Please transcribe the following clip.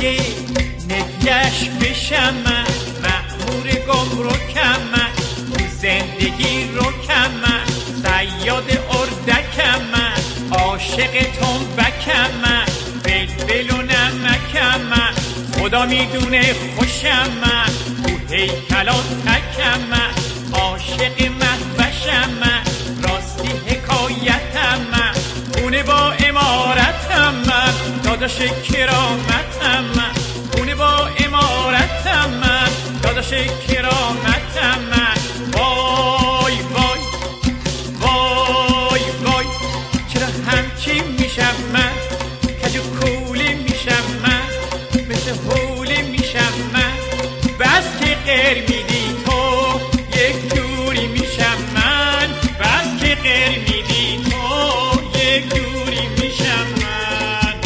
دیگه نگهش بشم من، مأمور گمرکم من، تو زندگی رکم من، صیاد اردکم من، عاشق تنبکم من، بلبل و نمکم من، خدا میدونه خوشم من، تو هیکلات تکم من، عاشق محوشم من، راستی حکایتم من، خونه با امارتم من، داداش کرامتم من، خونه با امارتم من، داداش کرامتم من.